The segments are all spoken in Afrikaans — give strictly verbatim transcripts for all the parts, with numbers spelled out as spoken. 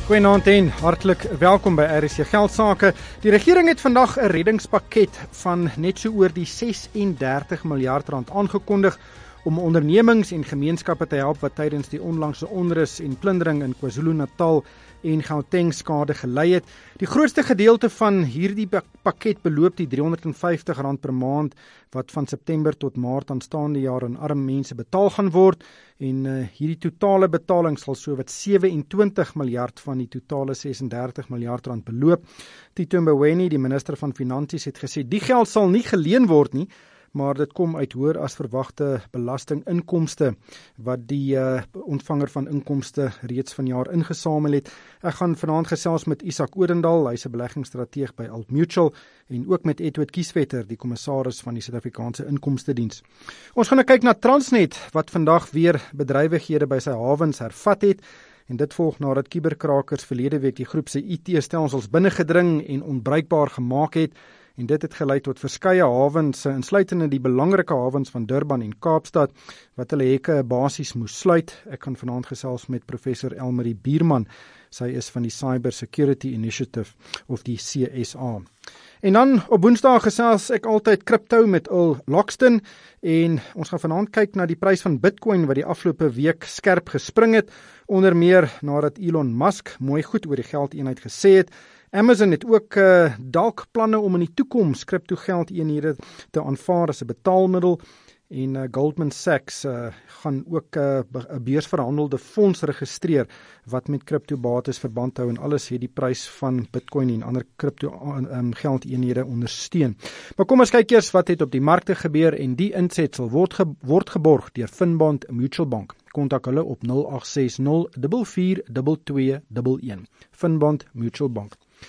Goeienaand en hartlik welkom by R S C Geldsaake. Die regering het vandag 'n reddingspakket van net so oor die ses en dertig miljard rand aangekondig om ondernemings en gemeenskappe te help wat tydens die onlangse onrus en plundering in KwaZulu-Natal en Gauteng skade gelei het. Die grootste gedeelte van hierdie pakket beloop die driehonderd vyftig rand per maand wat van September tot Maart aanstaande jaar aan arme mense betaal gaan word en uh, hierdie totale betaling sal sowat sewe en twintig miljard van die totale ses en dertig miljard rand beloop. Tito Mboweni, die minister van Finansies, het gesê die geld sal nie geleen word nie, maar dit kom uit hoër as verwagte belastinginkomste wat die uh, ontvanger van inkomste reeds vanjaar ingesamel het. Ek gaan vanaand gesels met Isak Odendaal, hy's 'n beleggingsstrateeg by Old Mutual, en ook met Edward Kieswetter, die kommissaris van die Suid-Afrikaanse Inkomstediens. Ons gaan nou kyk na Transnet, wat vandag weer bedrywighede by sy hawens hervat het, en dit volg nadat kuberkrakers verlede week die groep se I T-stelsels binnengedring en onbruikbaar gemaak het, en dit het gelei tot verskeie hawens, insluitende die belangrike hawens van Durban en Kaapstad, wat hulle hekke basies moes sluit. Ek kan vanaand gesels met professor Elmarie Bierman. Sy is van die Cyber Security Initiative, of die C S A. En dan op Woensdae gesels ek altyd crypto met Earl Loxton, en ons gaan vanaand kyk na die prys van Bitcoin wat die afgelope week skerp gespring het, onder meer nadat Elon Musk mooi goed oor die geldeenheid gesê het. Amazon het ook uh, dalk planne om in die toekoms kripto geldeenhede te aanvaar as 'n betaalmiddel, en uh, Goldman Sachs uh, gaan ook 'n uh, beursverhandelde fonds registreer wat met kriptobates verband hou, en alles het die prys van Bitcoin en ander kripto um, geldeenhede ondersteun. Maar kom ons kyk eers wat het op die markte gebeur, en die insetsel word, ge word geborg deur Finbond Mutual Bank. Kontak hulle op nul agt ses nul vier vier twee twee een een. Finbond Mutual Bank.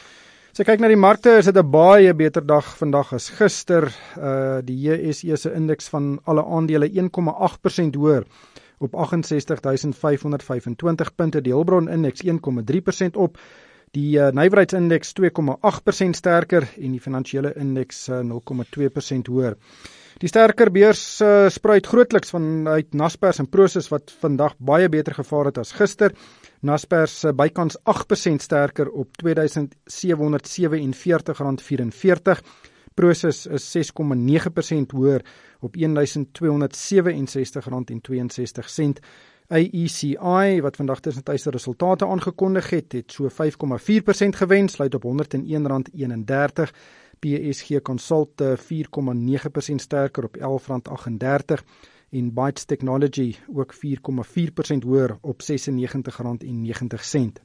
As ek kyk na die markte, is dit 'n baie beter dag vandag as gister. Uh, die J S E se indeks van alle aandele een komma agt persent hoër op agt ses duisend vyf honderd vyf en twintig punte. Die Hulbron indeks een komma drie persent op. Die uh, nywerheidsindeks twee komma agt persent sterker en die finansiële indeks uh, nul komma twee persent hoër. Die sterker beurs uh, spruit grootliks vanuit Naspers en Prosus wat vandag baie beter gevaar het as gister. Naspers uh, bykans agt persent sterker op twee duisend sewe honderd sewe en veertig rand vierenveertig. Prosus is ses komma nege persent hoër op een duisend twee honderd sewe en sestig rand en twee en sestig sent. A E C I, wat vandag tussentydse resultate aangekondig het, het so vyf komma vier persent gewen, sluit op honderd en een rand eenendertig. P S G Consult vier komma nege persent sterker op elf rand agt-en-dertig en Bytes Technology ook vier komma vier persent hoër op sesennegentig rand en negentig sent.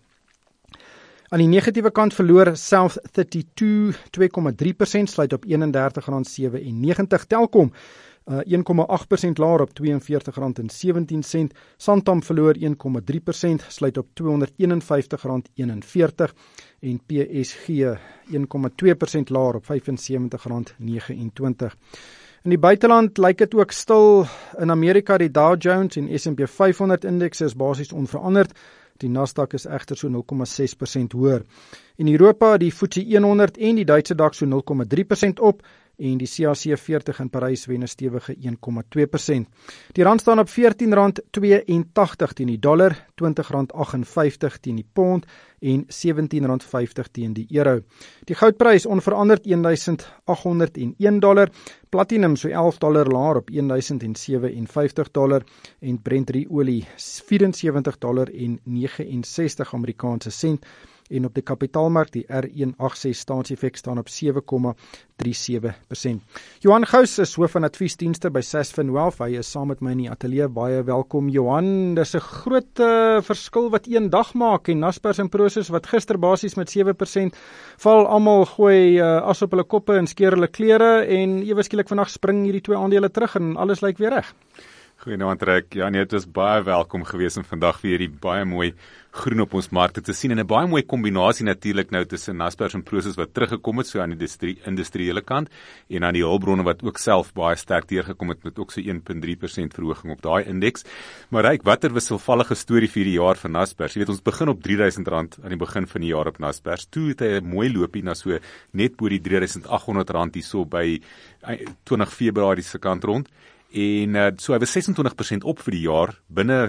Aan die negatiewe kant verloor South twee twee twee komma drie persent, sluit op eenendertig rand sewennegentig. Telkom Uh, een komma agt persent laer op tweeënveertig rand en sewentien sent. Santam verloor een komma drie persent, sluit op tweehonderd eenenvyftig rand eenenveertig en P S G een komma twee persent laer op vyf en sewentig rand negenentwintig. In die buiteland lyk dit ook stil. In Amerika die Dow Jones en S en P vyfhonderd indekse is basies onveranderd. Die Nasdaq is egter so nul komma ses persent hoër. In Europa die F T S E honderd en die Duitse DAX so nul komma drie persent op en die C A C veertig in Parys wen 'n stewige een komma twee persent. Die rand staan op veertien rand tweeëntagtig teen die dollar, twintig rand agt en vyftig teen die pond en sewentien rand vyftig teen die euro. Die goudprys onveranderd een duisend agt honderd en een dollar, platinum so elf dollar laer op een duisend sewe en vyftig dollar en Brent olie vyf en sewentig dollar en negenensestig Amerikaanse sent. En op die kapitaalmark, die R een agt ses staatseffek staan op sewe komma drie sewe persent. Johan Gous is hoof van adviesdienste by Sasfin Wealth. Hy is saam met my in die ateljee. Baie welkom, Johan. Dis 'n groot uh, verskil wat een dag maak, en Naspers en Prosus wat gister basies met sewe persent val, almal gooi uh, as op hulle koppe en skeer hulle klere, en ewe skielik vandag spring hierdie twee aandele terug en alles lyk weer reg. Goeienaand Rek. Ja nee, dit is baie welkom gewees om vandag weer hierdie baie mooi groen op ons markte te sien, en 'n baie mooi kombinasie natuurlik nou tussen Naspers en Prosus wat teruggekom het so aan die industrie, industriële kant, en aan die hulpbronne wat ook self baie sterk deurgekom het met ook so een komma drie persent verhoging op daai indeks. Maar Ryk, watter wisselvallige storie vir die jaar van Naspers. Jy weet, ons begin op drie duisend rand aan die begin van die jaar op Naspers. Toe het hy 'n mooi loopie na so net bo die drie duisend agt honderd rand hierso by twintig Februarie se kant rond. En uh, so hy was ses en twintig persent op vir die jaar binne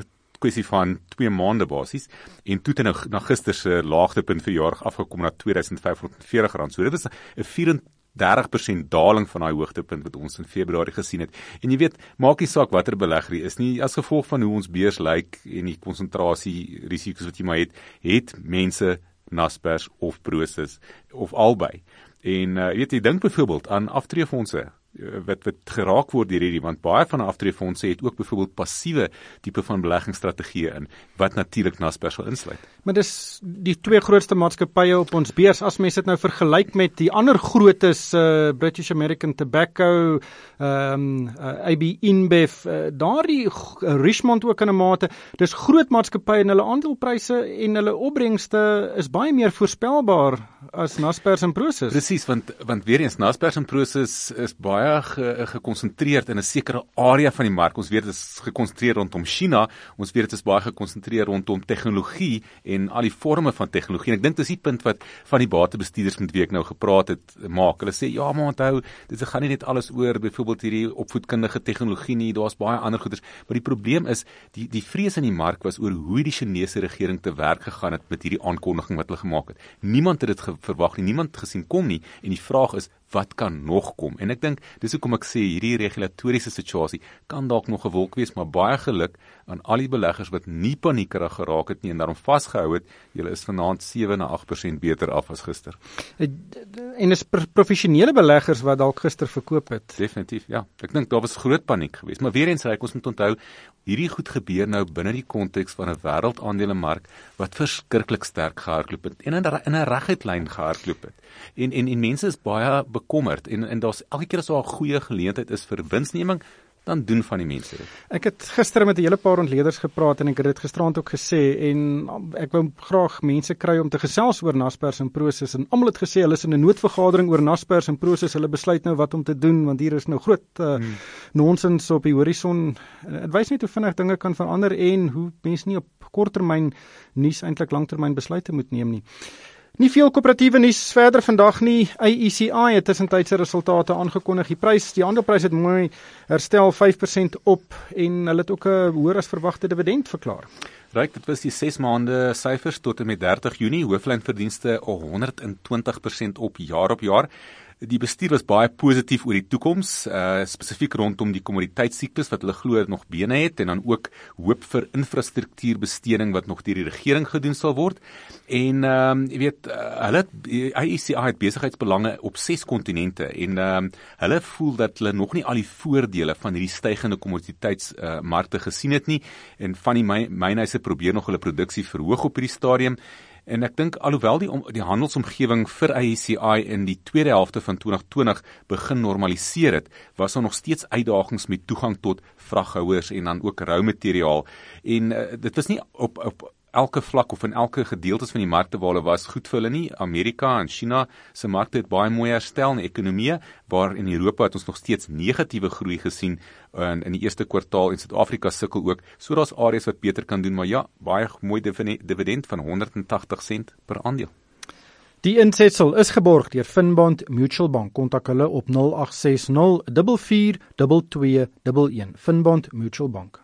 kwessie van twee maande basies en toe het nou na gister se laagtepunt vir jaar afgekom na twee duisend vyf honderd en veertig rand. So dit is 'n vyf-en-dertig persent daling van daai hoogtepunt wat ons in Februarie gesien het. En jy weet, maak nie saak watter belegger jy is nie, as gevolg van hoe ons beurs lyk en die konsentrasie risiko's wat jy maar het, het mense Naspers of Prosus of albei. En uh, weet jy, dink byvoorbeeld aan aftreefondse wat wat geraak word deur hierdie, want baie van die aftreefondse het ook byvoorbeeld passiewe tipe van beleggingsstrategieë in, wat natuurlik Naspers sal insluit. Maar dis die twee grootste maatskappye op ons beurs, as mens dit nou vergelyk met die ander grootes, uh, British American Tobacco, um, uh, A B InBev, uh, daardie uh, Richmond ook in 'n mate, dis groot maatskappye en hulle aandelepryse en hulle opbrengste is baie meer voorspelbaar as Naspers en Prosus. Presies, want want weer eens Naspers en Prosus is baie ge, gekonsentreerd in 'n sekere area van die mark. Ons weet dit is gekonsentreer rondom China, ons weet dit is baie gekonsentreer rondom tegnologie en al die forme van tegnologie. En ek dink dis die punt wat van die batebestuurders met wie ek nou gepraat het maak. Hulle sê ja, maar onthou, dit gaan nie net alles oor byvoorbeeld hierdie opvoedkundige tegnologie nie, daar's baie ander goeders. Maar die probleem is die die vrees in die mark was oor hoe die Chinese regering te werk gegaan het met hierdie aankondiging wat hulle gemaak het. Niemand het dit verwag nie, niemand gesien kom nie en die vraag is wat kan nog kom? En ek dink, dis hoekom ek sê, hierdie regulatoriese situasie kan dalk nog 'n wolk wees, maar baie geluk aan al die beleggers wat nie paniekerig geraak het nie en daarom vasgehou het. Julle is vanaand sewe na agt persent beter af as gister. En is professionele beleggers wat dalk gister verkoop het? Definitief, ja. Ek dink daar was groot paniek geweest, maar weer eens, ons moet onthou, hierdie goed gebeur nou binne die konteks van 'n wêreldaandelemark wat verskriklik sterk gehardloop het en in 'n in 'n reguit lyn gehardloop het. En en en mense is baie bekommerd en en daar's elke keer as daar 'n goeie geleentheid is vir winsneming, dan doen van die mense dit. Ek het gister met 'n hele paar ontleeders gepraat en ek het dit gisterand ook gesê en ek wou graag mense kry om te gesels oor Naspers en Prosus en almal het gesê hulle is in 'n noodvergadering oor Naspers en Prosus, hulle besluit nou wat om te doen want hier is nou groot uh, hmm. nonsens op die horison. Dit wys net hoe vinnig dinge kan verander en hoe mense nie op korttermyn nuus eintlik langtermyn besluite moet neem nie. Nie veel koöperatiewe nuus verder vandag nie. A E C I het tussentydse resultate aangekondig. Die prys, die aandeleprys het mooi herstel, vyf persent op en hulle het ook 'n hoër as verwagte dividend verklaar. Ryk, dit was die ses maande syfers tot en met dertig Junie, hooflynverdienste honderd en twintig persent op jaar op jaar. Die bestuur was baie positief oor die toekoms, uh, spesifiek rondom die kommoditeitssiektes wat hulle glo nog bene het en dan ook hoop vir infrastruktuurbesteding wat nog deur die regering gedoen sal word. En ehm um, jy weet, uh, hulle A E C I het besigheidsbelange op ses kontinente en ehm um, hulle voel dat hulle nog nie al die voordele van hierdie stygende kommoditeitsmarkte uh, gesien het nie en van die mynhuise probeer nog hulle produksie verhoog op hierdie stadium. En ek dink alhoewel die, om, die handelsomgewing vir A E C I in die tweede helfte van twintig twintig begin normaliseer het, was daar nog steeds uitdagings met toegang tot vraghouers en dan ook roumateriaal. En uh, dit was nie op, op elke vlak of in elke gedeeltes van die markte waar hulle was goed vir hulle nie. Amerika en China se markte het baie mooi herstel in ekonomie, waar in Europa het ons nog steeds negatiewe groei gesien in, in die eerste kwartaal en Suid-Afrika sukkel ook. So daar's areas wat beter kan doen, maar ja, baie mooi dividend van honderd en tagtig sent per aandeel. Die insetsel is geborg deur Finbond Mutual Bank. Kontak hulle op nul agt ses nul vier vier twee twee een een. Finbond Mutual Bank.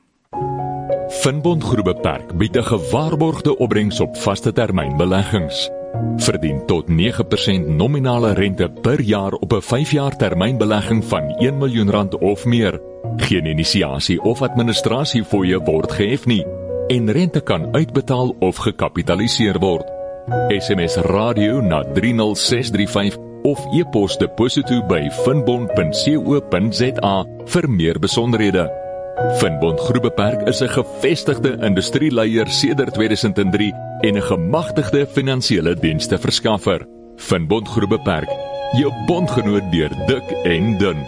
Finbond Groep Beperk bied 'n gewaarborgde opbrengs op vaste termyn beleggings. Verdien tot nege persent nominale rente per jaar op 'n vyf jaar termynbelegging van een miljoen rand of meer. Geen inisiasie of administrasiefooie word gehef nie en rente kan uitbetaal of gekapitaliseer word. S M S radio na drie nul ses drie vyf of e-pos deposito by finbond punt co punt za vir meer besonderhede. Finbond Groep Beperk is 'n gevestigde industrieleier sedert twee duisend drie en 'n gemagtigde finansiële dienste verskaffer. Finbond Groep Beperk, jou bondgenoot deur dik en dun.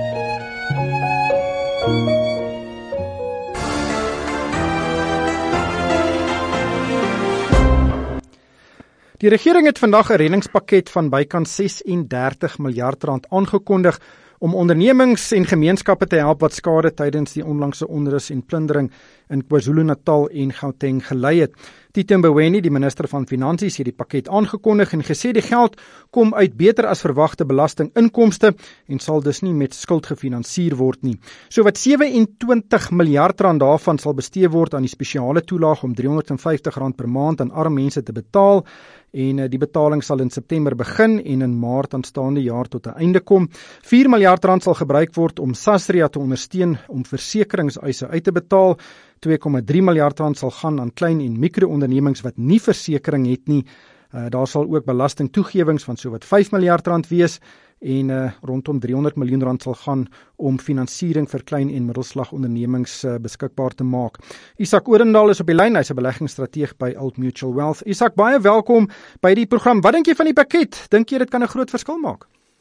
Die regering het vandag 'n reddingspakket van bykans ses en dertig miljard rand aangekondig om ondernemings en gemeenskappe te help wat skade tydens die onlangse onrus en plundering in KwaZulu-Natal en Gauteng gelei het. Tito Mboweni, die minister van Finansies, het die pakket aangekondig en gesê die geld kom uit beter as verwagte belastinginkomste en sal dus nie met skuld gefinansier word nie. So wat sewe-en-twintig miljard rand daarvan sal bestee word aan die spesiale toelaag om driehonderd en vyftig rand per maand aan arme mense te betaal, en die betaling sal in September begin en in Maart aanstaande jaar tot 'n einde kom. vier miljard rand sal gebruik word om Sasria te ondersteun om versekeringseise uit te betaal. twee komma drie miljard rand sal gaan aan klein en mikroondernemings wat nie versekering het nie. Uh, daar sal ook belastingtoegewings van sowat vyf miljard rand wees en uh, rondom driehonderd miljoen rand sal gaan om finansiering vir klein en middelslag ondernemings uh, beskikbaar te maak. Isak Odendaal is op die lyn, hy's 'n beleggingsstrateeg by Old Mutual Wealth. Isak, baie welkom by die program. Wat dink jy van die pakket? Dink jy dit kan 'n groot verskil maak?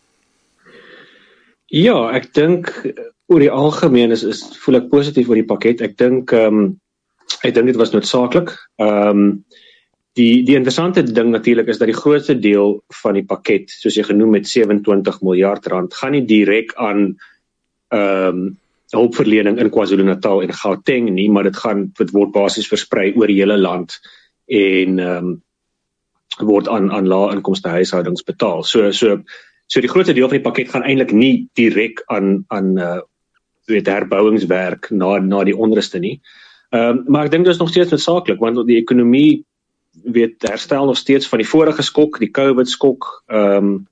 Ja, ek dink oor die algemeen is, is voel ek positief oor die pakket. Ek dink um, ek dink dit was noodsaaklik. Ehm um, Die, die interessante ding natuurlik is dat die grootste deel van die pakket, soos jy genoem het, sewe-en-twintig miljard rand, gaan nie direk aan um, hulpverlening in KwaZulu-Natal en Gauteng nie, maar dit gaan, dit word basies versprei oor die hele land en um, word aan, aan lae inkomste huishoudings betaal. So, so, so die grootste deel van die pakket gaan eintlik nie direk aan, aan uh, weet, herbouingswerk na, na die onruste nie. Um, maar ek dink dit is nog steeds noodsaaklik, want die ekonomie weet herstel nog steeds van die vorige skok, die COVID skok, um,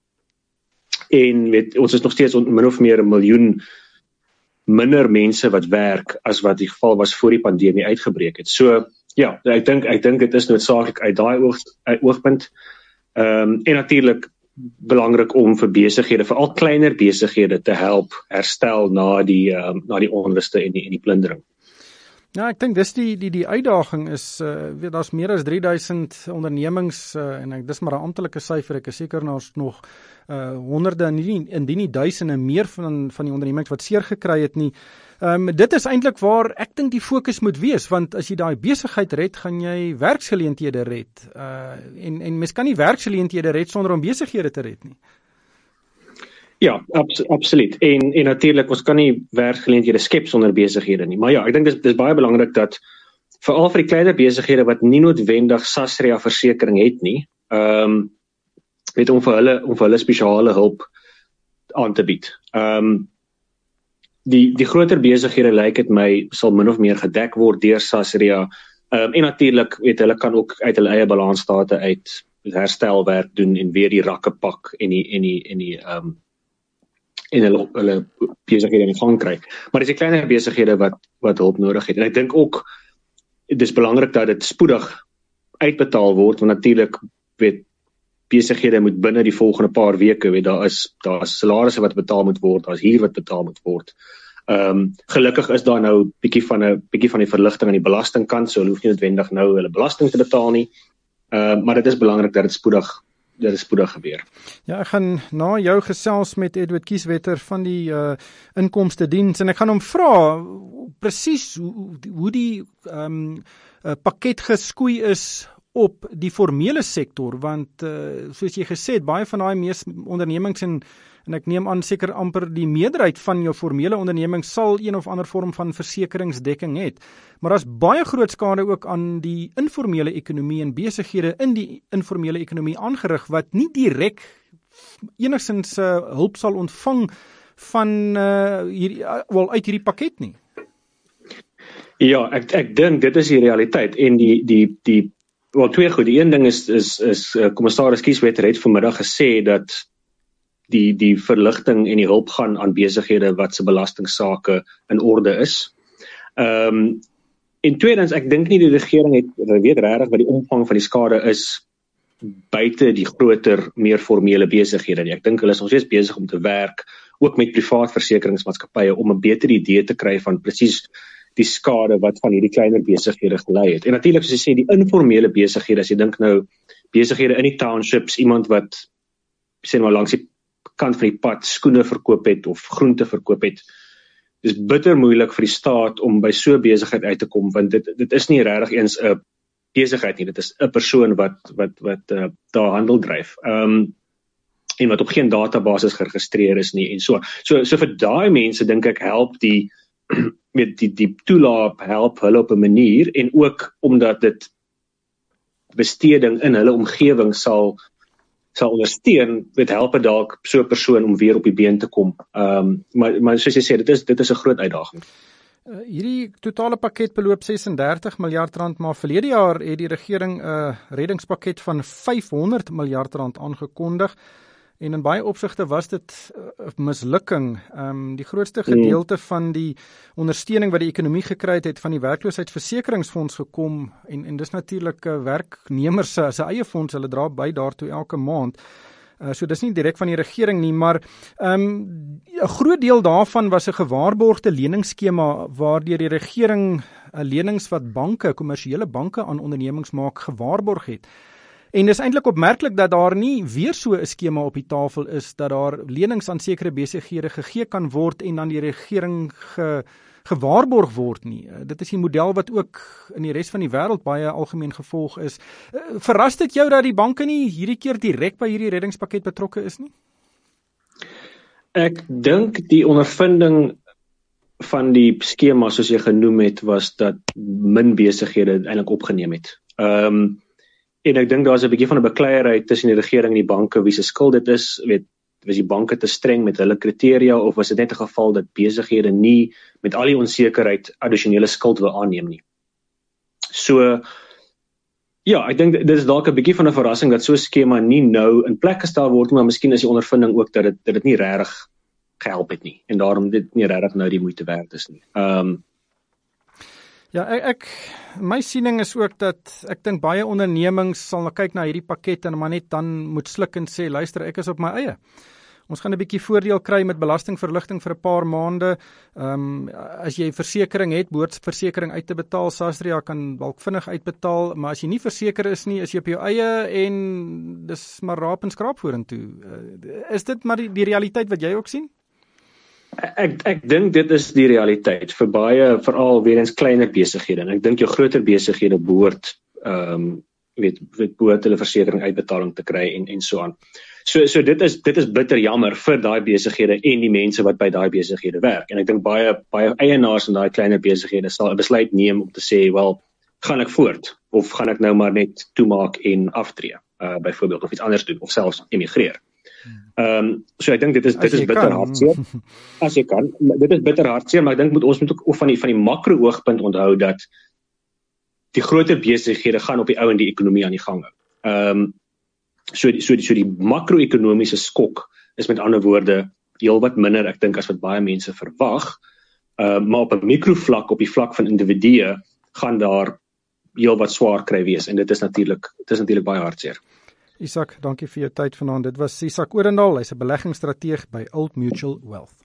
en weet, ons is nog steeds min of meer 'n miljoen minder mense wat werk as wat die geval was voor die pandemie uitgebreek het. So ja, ek dink ek dink dit is noodsaaklik uit daai oog, uit oogpunt. Um, en natuurlik belangrik om vir besighede, veral kleiner besighede te help herstel na die um, na die onruste en die en die plundering. Ja, ek dink dis die die die uitdaging is uh, weet daar's meer as drie duisend ondernemings uh, en ek dis maar 'n amptelike syfer, ek is seker daar's nog uh, honderde en nie indien nie duisende meer van van die ondernemings wat seer gekry het nie. Um, dit is eintlik waar ek dink die fokus moet wees, want as jy daai besigheid red, gaan jy werksgeleenthede red. Uh, en en mens kan nie werksgeleenthede red sonder om besighede te red nie. Ja, abs absoluut. En en natuurlik ons kan nie werksgeleenthede skep sonder besighede nie. Maar ja, ek dink dis dis baie belangrik dat veral vir die kleiner besighede wat nie noodwendig Sasria versekering het nie, ehm um, weet om vir hulle om vir hulle spesiale hulp aan te bied. Ehm um, die die groter besighede lyk dit my sal min of meer gedek word deur Sasria. Ehm um, en natuurlik weet hulle kan ook uit hulle eie balansstate uit herstelwerk doen en weer die rakke pak en die en die en die ehm um, en hulle, hulle besighede in gang kry. Maar dis die kleiner besighede wat wat hulp nodig het. En ek dink ook dis belangrik dat dit spoedig uitbetaal word, want natuurlik weet besighede moet binne die volgende paar weke, weet daar is daar is salarisse wat betaal moet word, daar is huur wat betaal moet word. Ehm um, gelukkig is daar nou bietjie van 'n bietjie van die verligting aan die belastingkant, so hulle hoef nie noodwendig nou hulle belasting te betaal nie. Ehm uh, maar dit is belangrik dat dit spoedig dit is spoedig gebeur. Ja, ek gaan na jou gesels met Edward Kieswetter van die uh, inkomste diens en ek gaan hom vra presies hoe, hoe die um, uh, pakket geskoei is op die formele sektor, want uh, soos jy gesê het, baie van daai mees ondernemings en en ek neem aan seker amper die meerderheid van jou formele ondernemings sal een of ander vorm van versekeringsdekking het. Maar daar's baie groot skade ook aan die informele ekonomie en besighede in die informele ekonomie aangerig wat nie direk enigstens uh, hulp sal ontvang van uh, hierdie uh, wel uit hierdie pakket nie. Ja, ek ek dink dit is die realiteit en die die die wel twee goed. Die een ding is is is uh, commissaris Kieswetter het vanmiddag gesê dat die die verligting en die hulp gaan aan besighede wat se belastingsaake in orde is. Ehm um, en tweedens, ek dink nie die regering het weet regtig wat die omvang van die skade is buite die groter, meer formele besighede nie. Ek dink hulle is nog steeds besig om te werk, ook met privaat versekeringsmaatskappye om 'n beter idee te kry van presies die skade wat van hierdie kleiner besighede gelei het. En natuurlik soos jy sê, die informele besighede, as jy dink nou besighede in die townships, iemand wat sê maar langs die kant van die pad skoene verkoop het of groente verkoop het. Dis bitter moeilik vir die staat om by so 'n besigheid uit te kom, want dit dit is nie regtig eens 'n besigheid nie, dit is 'n persoon wat wat wat uh, daar handel dryf. Ehm um, en wat op geen databasis geregistreer is nie en so. So so vir daai mense dink ek help die met die die toelaag help hulle op 'n manier en ook omdat dit besteding in hulle omgewing sal sal ondersteun, dit help dalk so 'n persoon om weer op die been te kom. Um, maar, maar soos jy sê, dit is, dit is 'n groot uitdaging. Uh, hierdie totale pakket beloop ses en dertig miljard rand, maar verlede jaar het die regering 'n uh, reddingspakket van vyfhonderd miljard rand aangekondig. En in baie opsigte was dit 'n uh, mislukking. Um, die grootste gedeelte van die ondersteuning wat die ekonomie gekry het, het van die werkloosheidsversekeringsfonds gekom en en dis natuurlik uh, werknemers se se eie fonds, hulle dra by daartoe elke maand. Uh, so dis nie direk van die regering nie, maar 'n um, groot deel daarvan was 'n gewaarborgde leningsskema waardeur die regering uh, lenings wat banke, kommersiële banke aan ondernemings maak, gewaarborg het. En dis eintlik opmerklik dat daar nie weer so 'n skema op die tafel is, dat daar lenings aan sekere besighede gegee kan word en dan die regering ge, gewaarborg word nie. Dit is die model wat ook in die res van die wêreld baie algemeen gevolg is. Verras dit jou dat die banke nie hierdie keer direk by hierdie reddingspakket betrokke is nie? Ek dink die ondervinding van die skema soos jy genoem het, was dat min besighede eintlik opgeneem het. Ehm um, En ek dink daar is 'n bietjie van 'n bekleierery tussen die regering en die banke wie se skuld dit is. Weet, was die banke te streng met hulle kriteria of was dit net 'n geval dat besighede nie met al die onsekerheid addisionele skuld wil aanneem nie? So ja, ek dink dit is dalk 'n bietjie van 'n verrassing dat so 'n skema nie nou in plek gestel word, maar miskien is die ondervinding ook dat dit dat dit nie regtig gehelp het nie en daarom dit nie regtig nou die moeite werd is nie. Ehm um, Ja, ek, ek my siening is ook dat ek dink baie ondernemings sal nou kyk na hierdie pakket en maar net dan moet sluk en sê, luister, ek is op my eie. Ons gaan 'n bietjie voordeel kry met belastingverligting vir 'n paar maande. Ehm um, as jy versekering het, behoort versekering uit te betaal. Sasria kan dalk vinnig uitbetaal, maar as jy nie verseker is nie, is jy op jou eie en dis maar raap en skraap vorentoe. Uh, is dit maar die, die realiteit wat jy ook sien? Ek ek dink dit is die realiteit vir baie, veral weer eens kleiner besighede. En ek dink jou groter besighede behoort ehm um, weet weet behoort hulle versekering uitbetaling te kry en en so aan. So so dit is dit is bitter jammer vir daai besighede en die mense wat by daai besighede werk. En ek dink baie baie eienaars in daai kleiner besighede sal 'n besluit neem om te sê, wel, gaan ek voort of gaan ek nou maar net toemaak en aftree, uh, byvoorbeeld of iets anders doen of selfs emigreer. Ehm um, so ek dink dit is dit is bitter hartseer. As jy kan, dit is bitter hartseer, maar ek dink moet ons moet ook van die van die makro oogpunt onthou dat die groter besighede gaan op die ou en die ekonomie aan die gang hou. Ehm um, so die, so die, so die makro-ekonomiese skok is met ander woorde heelwat minder, ek dink, as wat baie mense verwag. Ehm uh, maar op 'n mikrovlak, op die vlak van individue, gaan daar heelwat swaar kry wees en dit is natuurlik dit is natuurlik baie hartseer. Isak, dankie vir jou tyd vanaand. Dit was Isak Odendaal, hy's 'n beleggingsstrateeg by Old Mutual Wealth.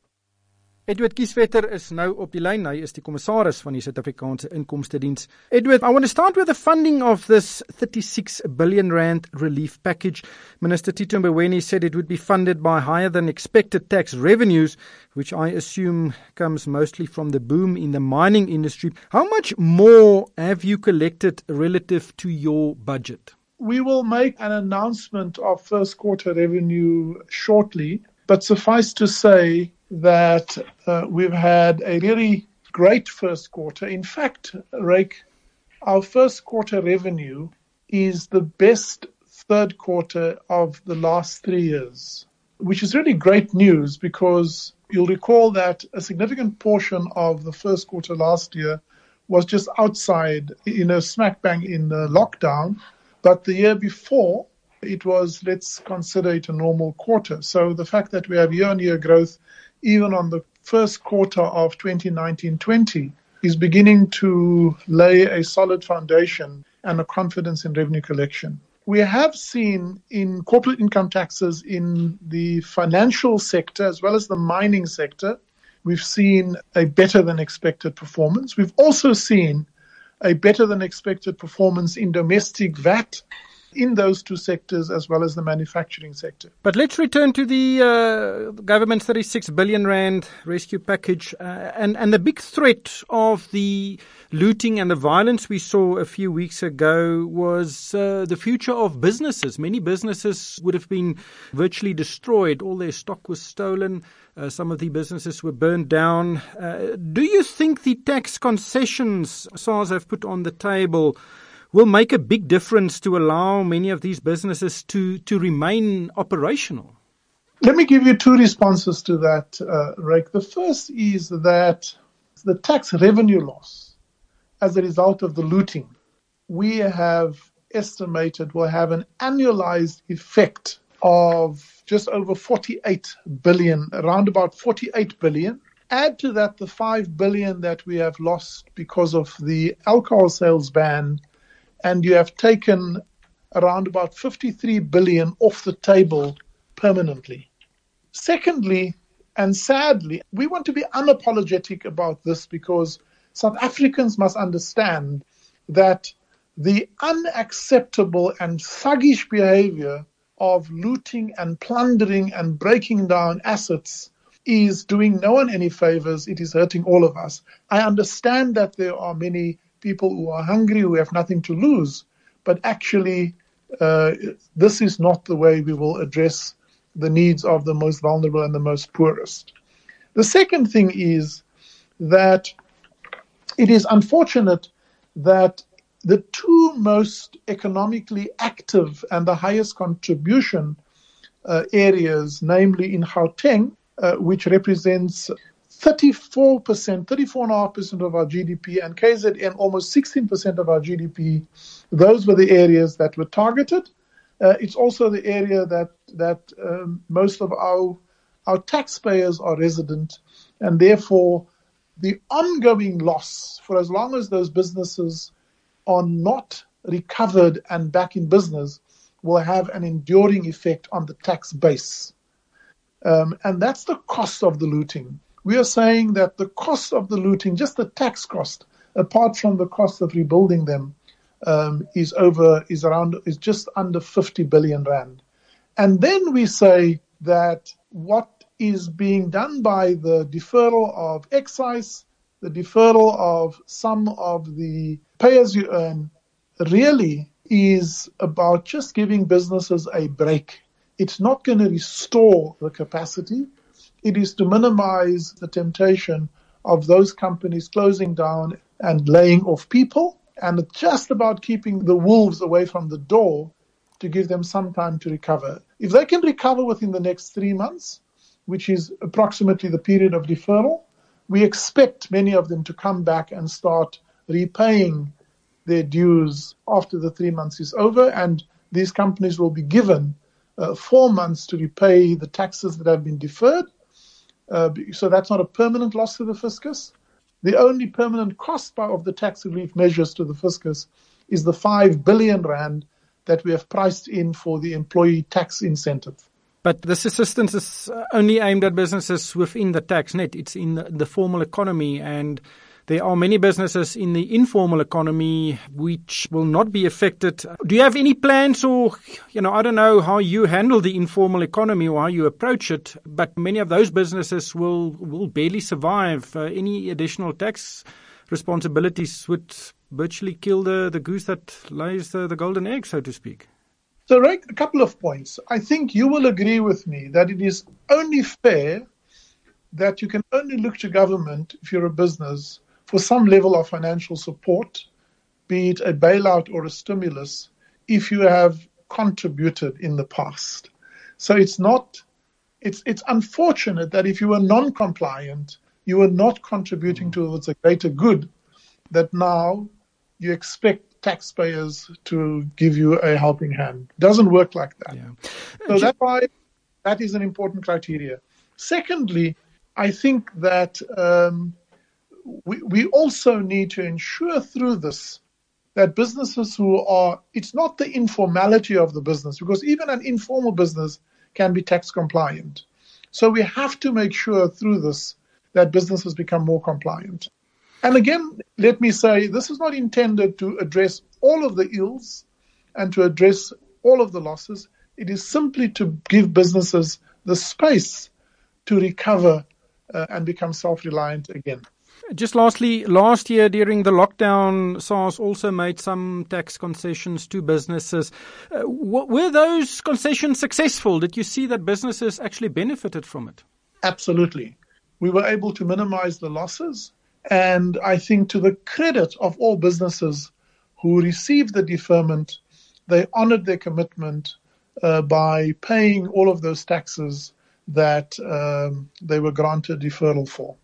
Edward Kieswetter is nou op die lyn. Hy is die kommissaris van die Suid-Afrikaanse Inkomstediens. Edward, I want to start with the funding of this thirty-six billion rand relief package. Minister Tito Mboweni said it would be funded by higher than expected tax revenues, which I assume comes mostly from the boom in the mining industry. How much more have you collected relative to your budget? We will make an announcement of first quarter revenue shortly, but suffice to say that uh, we've had a really great first quarter. In fact, Rake, our first quarter revenue is the best third quarter of the last three years, which is really great news because you'll recall that a significant portion of the first quarter last year was just outside, you know, smack bang in the lockdown. But the year before, it was, let's consider it a normal quarter. So the fact that we have year-on-year growth, even on the first quarter of twenty nineteen twenty, is beginning to lay a solid foundation and a confidence in revenue collection. We have seen in corporate income taxes in the financial sector as well as the mining sector, we've seen a better than expected performance. We've also seen a better than expected performance in domestic V A T in those two sectors as well as the manufacturing sector. But let's return to the uh, government's thirty-six billion rand rescue package uh, and, and the big threat of the looting and the violence we saw a few weeks ago was uh, the future of businesses. Many businesses would have been virtually destroyed. All their stock was stolen. Uh, some of the businesses were burned down. Uh, do you think the tax concessions SARS have put on the table will make a big difference to allow many of these businesses to, to remain operational? Let me give you two responses to that, uh, Rick. The first is that the tax revenue loss as a result of the looting, we have estimated will have an annualized effect of just over forty-eight billion, around about forty-eight billion. Add to that the five billion that we have lost because of the alcohol sales ban, and you have taken around about fifty-three billion off the table permanently. Secondly, and sadly, we want to be unapologetic about this because South Africans must understand that the unacceptable and thuggish behavior of looting and plundering and breaking down assets is doing no one any favors. It is hurting all of us. I understand that there are many people who are hungry, who have nothing to lose, but actually uh, this is not the way we will address the needs of the most vulnerable and the most poorest. The second thing is that it is unfortunate that the two most economically active and the highest contribution uh, areas, namely in Gauteng, uh, which represents thirty-four percent, thirty-four point five percent of our G D P, and K Z N almost sixteen percent of our G D P, those were the areas that were targeted. Uh, it's also the area that that um, most of our our taxpayers are resident, and therefore the ongoing loss, for as long as those businesses are not recovered and back in business, will have an enduring effect on the tax base. Um, and that's the cost of the looting. We are saying that the cost of the looting, just the tax cost, apart from the cost of rebuilding them, um, is over, is around, is just under fifty billion rand. And then we say that what is being done by the deferral of excise, the deferral of some of the pay-as-you-earn, really is about just giving businesses a break. It's not going to restore the capacity. It is to minimize the temptation of those companies closing down and laying off people, and it's just about keeping the wolves away from the door to give them some time to recover. If they can recover within the next three months, which is approximately the period of deferral, we expect many of them to come back and start repaying their dues after the three months is over, and these companies will be given uh, four months to repay the taxes that have been deferred. Uh, so that's not a permanent loss to the fiscus. The only permanent cost of the tax relief measures to the fiscus is the five billion rand that we have priced in for the employee tax incentive. But this assistance is only aimed at businesses within the tax net. It's in the formal economy, and there are many businesses in the informal economy which will not be affected. Do you have any plans, or, you know, I don't know how you handle the informal economy or how you approach it, but many of those businesses will, will barely survive. Uh, any additional tax responsibilities would virtually kill the, the goose that lays the, the golden egg, so to speak. So, Ray, a couple of points. I think you will agree with me that it is only fair that you can only look to government, if you're a business, for some level of financial support, be it a bailout or a stimulus, if you have contributed in the past. So it's not, it's it's unfortunate that if you were non-compliant, you were not contributing towards a greater good, that now you expect taxpayers to give you a helping hand. It doesn't work like that. Yeah. So that's why that is an important criteria. Secondly, I think that um, we, we also need to ensure through this that businesses who are, it's not the informality of the business, because even an informal business can be tax compliant. So we have to make sure through this that businesses become more compliant. And again, let me say, this is not intended to address all of the ills and to address all of the losses. It is simply to give businesses the space to recover uh, and become self-reliant again. Just lastly, last year during the lockdown, SARS also made some tax concessions to businesses. Uh, were those concessions successful? Did you see that businesses actually benefited from it? Absolutely. We were able to minimize the losses. And I think to the credit of all businesses who received the deferment, they honored their commitment uh, by paying all of those taxes that um, they were granted deferral for.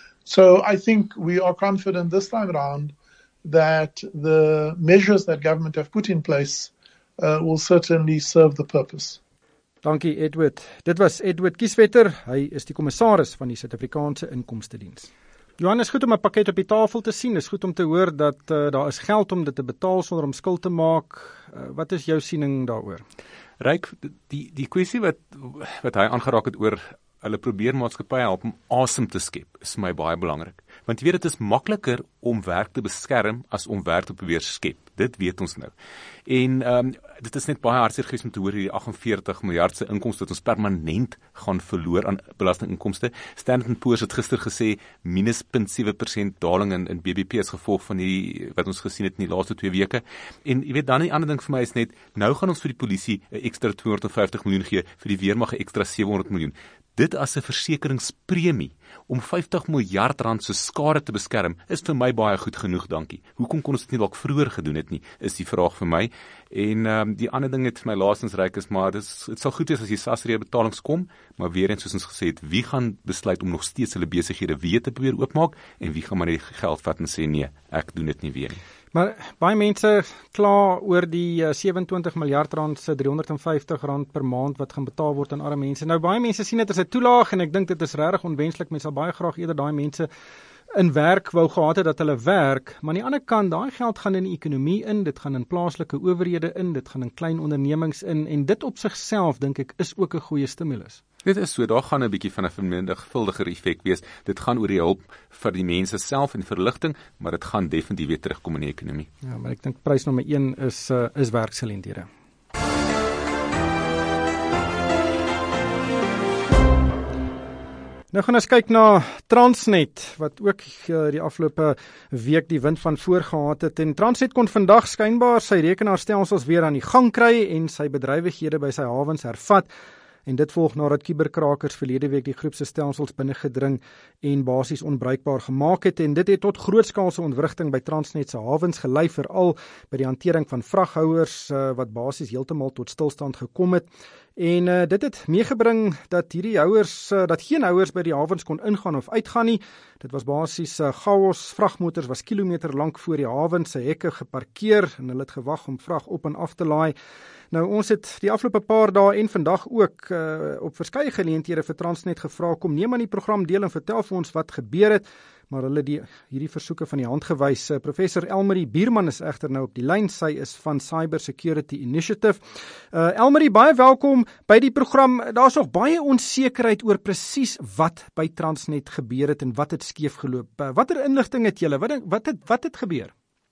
So I think we are confident this time around that the measures that government have put in place uh, will certainly serve the purpose. Dankie Edward. Dit was Edward Kieswetter. Hy is die kommissaris van die Suid-Afrikaanse Inkomstediens. Johan, is goed om 'n pakket op die tafel te sien. Is goed om te hoor dat uh, daar is geld om dit te betaal sonder om skuld te maak. Uh, wat is jou siening daaroor? Ryk, die die kwessie wat wat hy aangeraak het oor hulle probeer maatskappye help om asem te skep, is vir my baie belangrik. Want jy weet, dit is makliker om werk te beskerm as om werk te probeer skep. Dit weet ons nou. En um, dit is net baie hartseer gewees om te hoor die agt en veertig miljard se inkomste wat ons permanent gaan verloor aan belastinginkomste. Standard and Poor's het gister gesê minus nul punt sewe persent daling in, in B B P as gevolg van die wat ons gesien het in die laaste twee weke. En jy weet, dan die ander ding vir my is net, nou gaan ons vir die polisie 'n ekstra tweehonderdvyftig miljoen gee, vir die weermag 'n ekstra sewehonderd miljoen. Dit as 'n versekeringspremie om vyftig miljard rand se skade te beskerm, is vir my baie goed genoeg, dankie. Hoekom kon ons dit nie dalk vroeër gedoen het nie, is die vraag vir my. En um, die ander ding net vir my laastens Ryk is, maar dit sal goed wees as die S A S reëbetalings kom, maar weer eens soos ons gesê het, wie gaan besluit om nog steeds hulle besighede weer te probeer oopmaak, en wie gaan maar die geld vat en sê nee, ek doen dit nie weer nie. Maar baie mense kla oor die uh, sewe-en-twintig miljard rand se driehonderd en vyftig rand per maand wat gaan betaal word aan arme mense. Nou baie mense sien dit as 'n toelaag en ek dink dit is regtig onwenslik. Mense sal baie graag eerder daai mense in werk wou gehad het dat hulle werk, maar aan die ander kant, daai geld gaan in die ekonomie in, dit gaan in plaaslike owerhede in, dit gaan in klein ondernemings in, en dit op sigself dink ek is ook 'n goeie stimulus. Dit is so, daar gaan 'n bietjie van 'n vermenigvuldiger effek wees. Dit gaan oor die hulp vir die mense self en verligting, maar dit gaan definitief weer terugkom in die ekonomie. Ja, maar ek dink prys nommer een is uh, is werksgeleenthede. Nou gaan ons kyk na Transnet, wat ook uh, die afgelope week die wind van voor gehad het. En Transnet kon vandag skynbaar sy rekenaarstelsels weer aan die gang kry en sy bedrywighede by sy hawens hervat. En dit volg nadat kuberkrakers verlede week die groep se stelsels binnengedring en basies onbruikbaar gemaak het. En dit het tot grootskaalse ontwrigting by Transnet se hawens gelei, veral by die hantering van vraghouers uh, wat basies heeltemal tot stilstand gekom het. En uh, dit het meegebring dat hierdie houers, uh, dat geen houers by die hawens kon ingaan of uitgaan nie. Dit was basies uh, chaos, vragmotors was kilometer lank voor die hawens se hekke geparkeer en hulle het gewag om vrag op en af te laai. Nou ons het die afgelope paar dae en vandag ook uh, op verskeie geleenthede vir Transnet gevra, kom neem aan die program deel en vertel vir ons wat gebeur het, maar hulle die hierdie versoeke van die hand gewys. Uh, Professor Elmarie Bierman is egter nou op die lyn, sy is van Cyber Security Initiative. Uh, Elmarie, baie welkom by die program. Daar's nog baie onsekerheid oor presies wat by Transnet gebeur het en wat het skeef geloop. Uh, watter inligting het julle? Wat wat het wat het gebeur?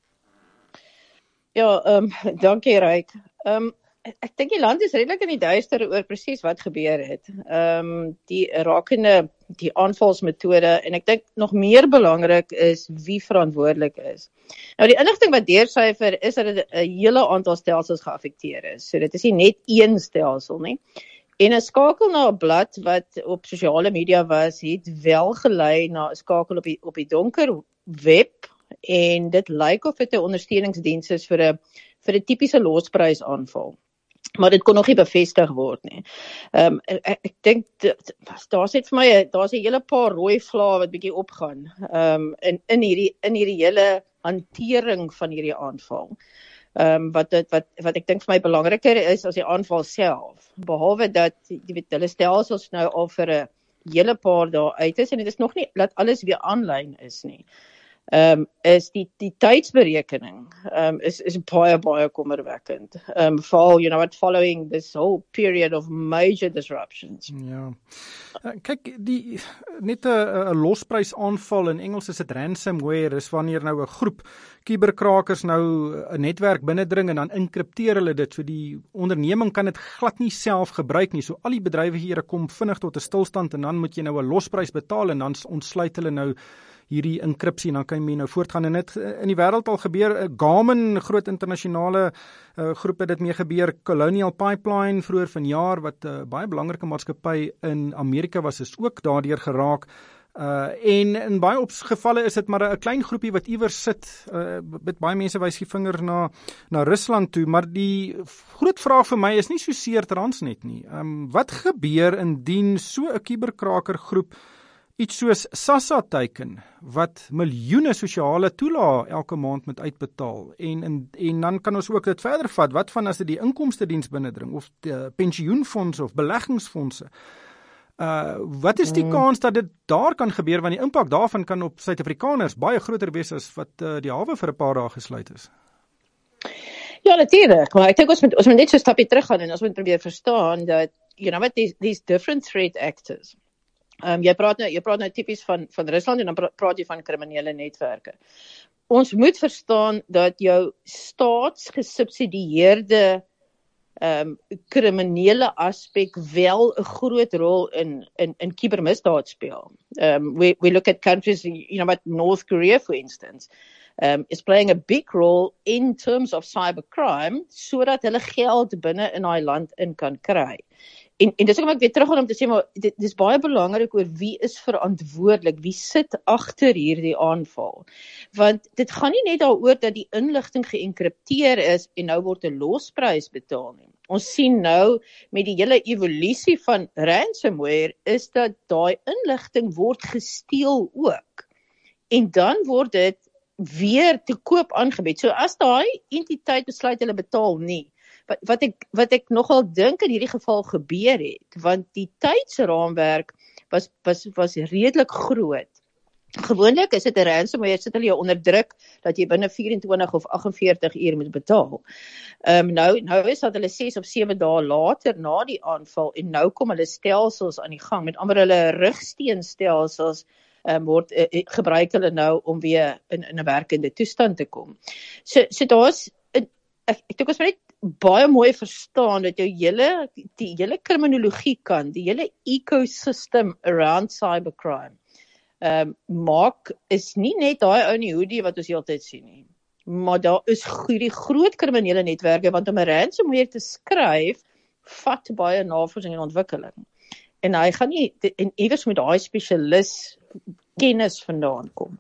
Ja, ehm um, dankie Ryk. Ehm um, Ek dink die land is redelik in die duister oor presies wat gebeur het. Ehm um, die rakende die aanvalsmetode en ek dink nog meer belangrik is wie verantwoordelik is. Nou die inligting wat deursyfer is dat dit 'n hele aantal stelsels geaffekteer is. So dit is nie net een stelsel nie. En 'n skakel na 'n blad wat op sosiale media was, het wel gelei na 'n skakel op die op die donker web en dit lyk of dit 'n ondersteuningsdiens is vir 'n vir 'n tipiese losprysaanval. Maar dit kon nog nie bevestig word nie. Ehm um, ek, ek dink daar's net vir my daar's 'n hele paar rooi vlae wat bietjie opgaan. Ehm um, in in hierdie in hierdie hele hantering van hierdie aanval. Ehm um, wat dit wat wat ek dink vir my belangriker is as die aanval self. Behalwe dat jy weet hulle stelsels nou al vir 'n hele paar dae uit is en dit is nog nie dat alles weer aanlyn is nie. Ehm um, is die die tydsberekening ehm um, is is baie baie kommerwekkend. Ehm um, for you know what following this whole period of major disruptions. Ja. Kyk, die net 'n 'n losprysaanval in Engels is dit ransomware, is wanneer nou 'n groep kuberkrakers nou 'n netwerk binnendring en dan enkripteer hulle dit. So die onderneming kan dit glad nie self gebruik nie. So al die bedrywighede kom vinnig tot 'n stilstand en dan moet jy nou 'n losprys betaal en dan ontsluit hulle nou hierdie enkripsie en dan kan jy nou voortgaan en dit in die wêreld al gebeur. Garmin, groot internasionale uh, groep het dit mee gebeur. Colonial Pipeline vroeër vanjaar wat 'n uh, baie belangrike maatskappy in Amerika was, is ook daardeur geraak. Uh, en in baie gevalle is dit maar 'n klein groepie wat iewers sit. Uh, met baie mense wys die vinger na, na Rusland toe, maar die groot vraag vir my is nie so seer Transnet nie. Um, wat gebeur indien so 'n kuberkraker groep iets soos SASSA teiken, wat miljoene sosiale toelae elke maand moet uitbetaal, en, en, en dan kan ons ook dit verder vat, wat van as dit die inkomstediens binnendring, of die pensioenfondse, of beleggingsfondse, uh, wat is die mm. kans dat dit daar kan gebeur, want die impak daarvan kan op Suid-Afrikaners baie groter wees as wat uh, die hawe vir 'n paar dae gesluit is? Ja, natuurlijk, maar ek dink ons moet, ons moet net so 'n stapie terug gaan, en ons moet probeer verstaan dat, you know what, these, these different threat actors, Um, jy praat nou, jy praat nou typies van, van Rusland, en dan praat jy van kriminele netwerke. Ons moet verstaan dat jou staatsgesubsidieerde um, kriminele aspek wel 'n groot rol in, in, in cybermisdaad speel. Um, we, we look at countries, you know, like North Korea, for instance, um, is playing a big role in terms of cybercrime, sodat hulle geld binne in daai land in kan kry. En, en dis ook om ek weer terug gaan om te sê, maar dit, dit is baie belangrik oor wie is verantwoordelik, wie sit agter hierdie aanval. Want dit gaan nie net daaroor dat die inligting geënkripteer is en nou word 'n losprys betaal nie. Ons sien nou met die hele evolusie van ransomware is dat daai inligting word gesteel ook. En dan word dit weer te koop aangebied. So as daai entiteit besluit hulle betaal nie, Wat, wat, ek, wat ek nogal dink in hierdie geval gebeur het, want die tydsraamwerk was, was, was redelik groot. Gewoonlik is dit 'n ransomware, sit hulle jou onder druk, dat jy binne vyf-en-twintig of agt en veertig uur moet betaal. Um, nou, nou is dat hulle ses of sewe dae later na die aanval, en nou kom hulle stelsels aan die gang, met ander hulle rugsteenstelsels, um, word, uh, gebruik hulle nou om weer in, in 'n werkende toestand te kom. So, so daar's, ek, ek dink ons moet net baie mooi verstaan dat jou hele, die hele kriminologie kan, die hele ecosystem around cybercrime, um, maak, is nie net daai ou in die hoodie wat ons heeltyd sien nie, maar daar is die groot kriminele netwerke, want om 'n ransomware te skryf, vat baie navorsing en ontwikkeling. En hy gaan nie, en iewers moet daai spesialis kennis vandaan kom.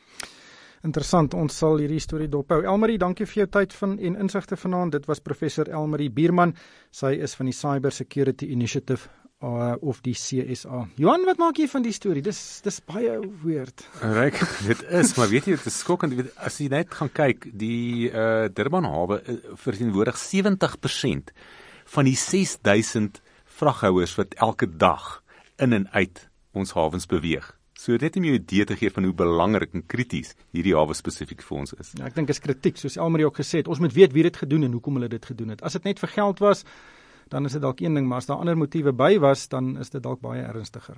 Interessant, ons sal hierdie storie dophou. Elmarie, dankie vir jou tyd van, en insigte vanaand. Dit was professor Elmarie Bierman. Sy is van die Cyber Security Initiative, uh, of die C S A. Johan, wat maak jy van die storie? Dis, dis baie weird. Ryk, dit is, maar weet jy, dit is skokkend. As jy net gaan kyk, die uh, Durban hawe uh, verteenwoordig sewentig persent van die ses duisend vraghouers wat elke dag in en uit ons hawens beweeg. So net om jou idee te gee van hoe belangrik en krities hierdie hawe spesifiek vir ons is. Ja, ek dink is kritiek, soos Elmarie ook gesê het. Ons moet weet wie dit gedoen en hoekom hulle dit gedoen het. As dit net vir geld was, dan is dit dalk een ding, maar as daar ander motiewe by was, dan is dit dalk baie ernstiger.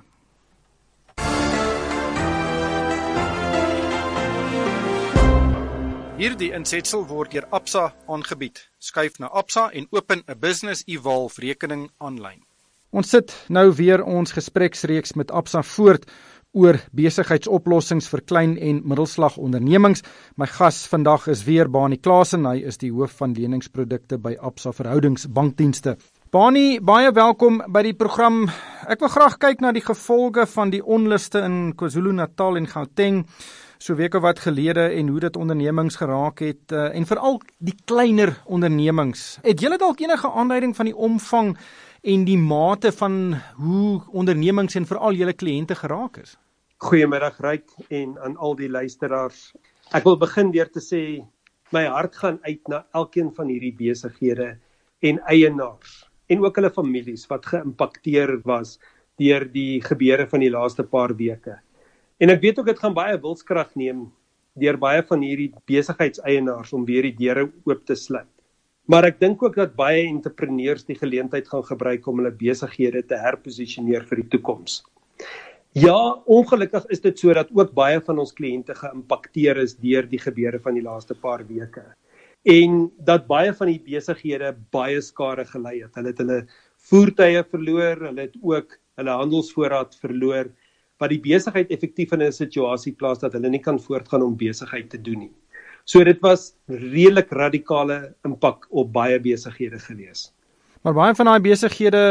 Hierdie insetsel word deur Absa aangebied. Skuif na Absa en open 'n Business Evolve rekening aanlyn. Ons sit nou weer ons gespreksreeks met Absa voort oor besigheidsoplossings vir klein en middelslag ondernemings. My gas vandag is weer Bani Klaasen. Hy is die hoof van leningsprodukte by Absa Verhoudingsbankdienste. Bani, baie welkom by die program. Ek wil graag kyk na die gevolge van die onluste in KwaZulu-Natal en Gauteng, so weke wat gelede, en hoe dit ondernemings geraak het, en veral die kleiner ondernemings. Het julle dalk enige aanduiding van die omvang en die mate van hoe ondernemings en veral julle kliënte geraak is? Goeiemiddag Ryk en aan al die luisteraars. Ek wil begin deur te sê, my hart gaan uit na elkeen van hierdie besighede en eienaars, en ook hulle families wat geïmpakteer was deur die gebeure van die laaste paar weke. En ek weet ook dit gaan baie wilskrag neem deur baie van hierdie besigheidseienaars om weer die deure oop te sluit. Maar ek dink ook dat baie entrepreneurs die geleentheid gaan gebruik om hulle besighede te herposisioneer vir die toekoms. Ja, ongelukkig is dit so dat ook baie van ons kliënte geïmpakteer is deur die gebeure van die laaste paar weke. En dat baie van die besighede baie skade gelei het. Hulle het hulle voertuie verloor, hulle het ook hulle handelsvoorraad verloor, wat die besigheid effektief in 'n situasie plaas dat hulle nie kan voortgaan om besigheid te doen nie. So dit was redelik radikale impak op baie besighede gewees. Maar baie van daai besighede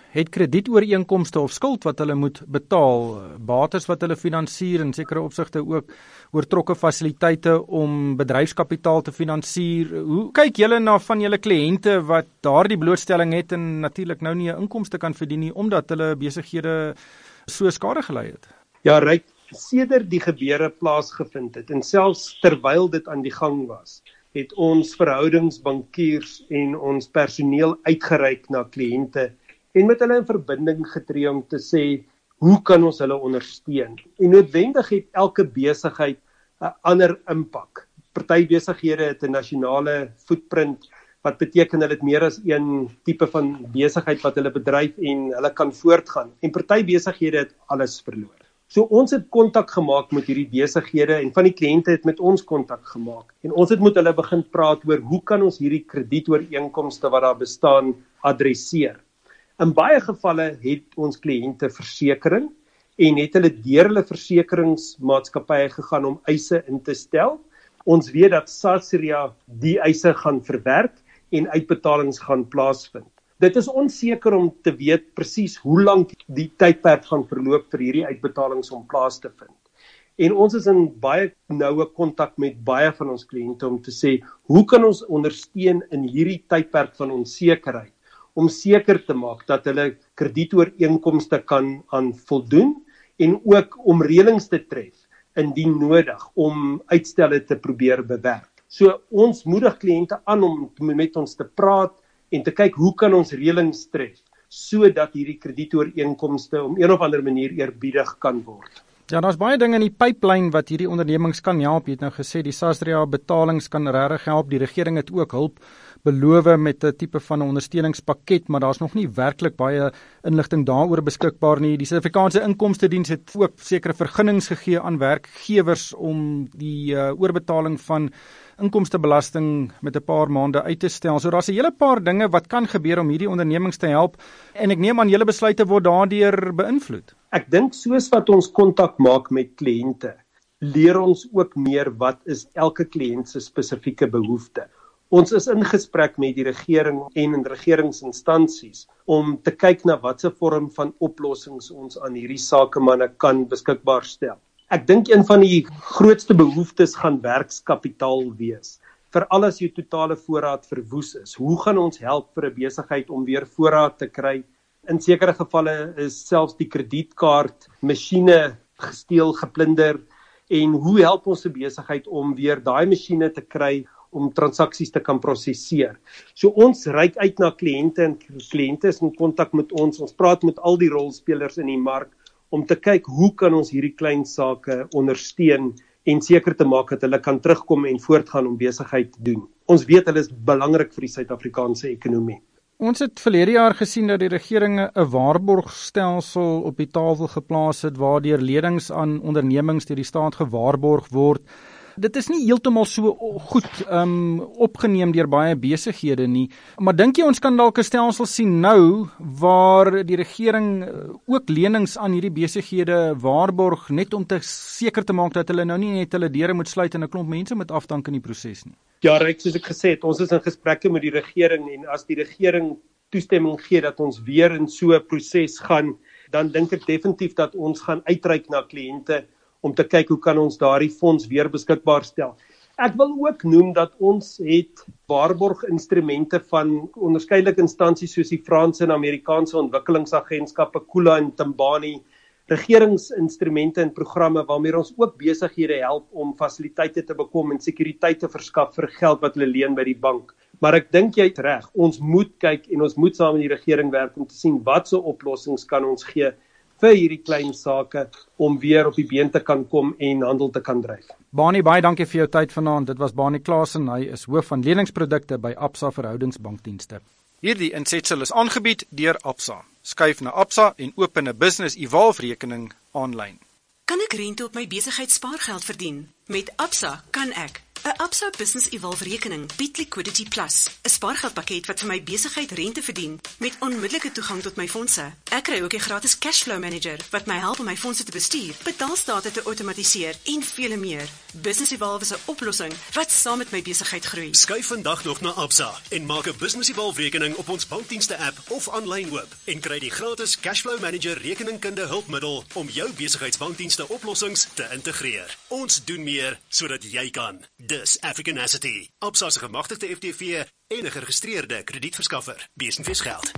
het kredietooreenkomste of skuld wat hulle moet betaal, bates wat hulle finansier en sekere opsigte ook oortrokke fasiliteite om bedryfskapitaal te finansier. Hoe kyk julle na van julle kliënte wat daardie blootstelling het en natuurlik nou nie 'n inkomste kan verdien nie omdat hulle besighede so skade gelei het? Ja, Ryk, sedert die gebeure plaasgevind het en selfs terwyl dit aan die gang was, het ons verhoudingsbankiers en ons personeel uitgereik na kliënte en met hulle in verbinding getree om te sê, hoe kan ons hulle ondersteun? En noodwendig het elke besigheid 'n ander impak. Party besighede het 'n nasionale footprint, wat beteken hulle het meer as een tipe van besigheid wat hulle bedryf en hulle kan voortgaan. En party besighede het alles verloor. So ons het kontak gemaak met hierdie besighede en van die kliënte het met ons kontak gemaak. En ons het met hulle begin praat oor hoe kan ons hierdie kredietooreenkomste wat daar bestaan adresseer. In baie gevalle het ons kliënte versekering en het hulle deur hulle versekeringsmaatskappye gegaan om eise in te stel. Ons weet dat Sasria die eise gaan verwerk en uitbetalings gaan plaasvind. Dit is onseker om te weet presies hoe lank die tydperk gaan verloop vir hierdie uitbetalings om plaas te vind. En ons is in baie noue kontak met baie van ons kliënte om te sê, hoe kan ons ondersteun in hierdie tydperk van onsekerheid om seker te maak dat hulle kredietooreenkomste kan aan voldoen en ook om reëlings te tref indien nodig om uitstelle te probeer bewerk. So ons moedig kliënte aan om met ons te praat en te kyk hoe kan ons reëlings tref sodat hierdie kredietooreenkomste om een of ander manier eerbiedig kan word. Ja, daar's baie dinge in die pipeline wat hierdie ondernemings kan help. Jy het nou gesê die Sasria betalings kan regtig help. Die regering het ook hulp beloof met 'n tipe van 'n ondersteuningspakket, maar daar's nog nie werklik baie inligting daaroor beskikbaar nie. Die Suid-Afrikaanse Inkomstediens het ook sekere vergunnings gegee aan werkgewers om die uh, oorbetaling van inkomstebelasting met 'n paar maande uit te stel. So daar's 'n hele paar dinge wat kan gebeur om hierdie ondernemings te help en ek neem aan julle besluite word daardeur beïnvloed. Ek dink soos wat ons kontak maak met kliënte, leer ons ook meer wat is elke kliënt se spesifieke behoefte. Ons is in gesprek met die regering en in regeringsinstansies om te kyk na watse vorm van oplossings ons aan hierdie sakemanne kan beskikbaar stel. Ek dink een van die grootste behoeftes gaan werkskapitaal wees. Veral as jou totale voorraad verwoes is. Hoe gaan ons help vir 'n besigheid om weer voorraad te kry? In sekere gevalle is selfs die kredietkaart masjiene gesteel, geplunder. En hoe help ons 'n besigheid om weer daai masjiene te kry om transaksies te kan prosesseer? So ons reik uit na kliënte en kliënte is in kontak met ons. Ons praat met al die rolspelers in die mark om te kyk hoe kan ons hierdie klein sake ondersteun en seker te maak dat hulle kan terugkom en voortgaan om besigheid te doen. Ons weet hulle is belangrik vir die Suid-Afrikaanse ekonomie. Ons het verlede jaar gesien dat die regering 'n waarborgstelsel op die tafel geplaas het waardeur lenings aan ondernemings deur die staat gewaarborg word. Dit is nie heeltemal so goed um, opgeneem deur baie besighede nie, maar dink jy ons kan dalk 'n stelsel sien nou waar die regering ook lenings aan hierdie besighede waarborg net om te seker te maak dat hulle nou nie net hulle deure moet sluit en 'n klomp mense moet afdank in die proses nie? Ja, Ryk, soos ek gesê het, ons is in gesprekke met die regering en as die regering toestemming gee dat ons weer in so 'n proses gaan, dan dink ek definitief dat ons gaan uitreik na kliënte om te kyk hoe kan ons daardie fonds weer beskikbaar stel. Ek wil ook noem dat ons het waarborginstrumente van onderskeidelike instansies soos die Franse en Amerikaanse ontwikkelingsagentskappe, Kula en Timbani, regeringsinstrumente en programme waarmee ons ook besighede help om fasiliteite te bekom en sekuriteit te verskaf vir geld wat hulle leen by die bank. Maar ek dink jy het reg, ons moet kyk en ons moet saam met die regering werk om te sien watse oplossings kan ons gee vir hierdie klein sake om weer op die been te kan kom en handel te kan dryf. Bani, baie dankie vir jou tyd vanaand. Dit was Bani Klaasen, hy is hoof van leningsprodukte by Absa Verhoudingsbankdienste. Hierdie insetsel is aangebied deur Absa. Skuif na Absa en open 'n Business Evolve rekening aanlyn. Kan ek rente op my besigheidsspaargeld verdien? Met Absa kan ek. 'n Absa Business Evolve rekening bied Liquidity Plus, 'n spaargeldpakket wat vir my besigheid rente verdien met onmiddellike toegang tot my fondse. Ek kry ook 'n gratis Cashflow Manager wat my help om my fondse te bestuur, betaalstate te outomatiseer en vele meer. Business Evolve is 'n oplossing wat saam met my besigheid groei. Skuif vandag nog na Absa en maak 'n Business Evolve rekening op ons bankdienste app of aanlyn oop en kry die gratis Cashflow Manager rekeningkunde hulpmiddel om jou besigheidsbankdienste oplossings te integreer. Ons doen meer sodat jy kan. Dis African Asset. Absa se gemagtigde F T V en 'n geregistreerde kredietverskaffer. B S en V geld.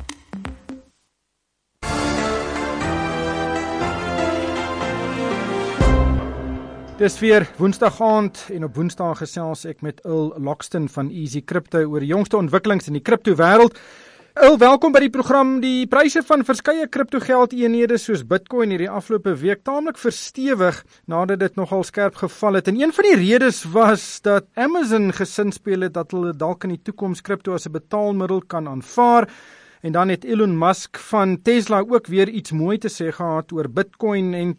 Dis weer Woensdag aand en op Woensdae gesels ek met Earl Loxton van Easy Crypto oor die jongste ontwikkelings in die kripto wêreld. Earl, welkom by die program. Die pryse van verskeie kriptogeldeenhede soos Bitcoin hierdie afgelope week taamlik verstewig nadat dit nogal skerp geval het. En een van die redes was dat Amazon gesinspeel het dat hulle dalk in die toekoms kripto as 'n betaalmiddel kan aanvaar. En dan het Elon Musk van Tesla ook weer iets mooi te sê gehad oor Bitcoin en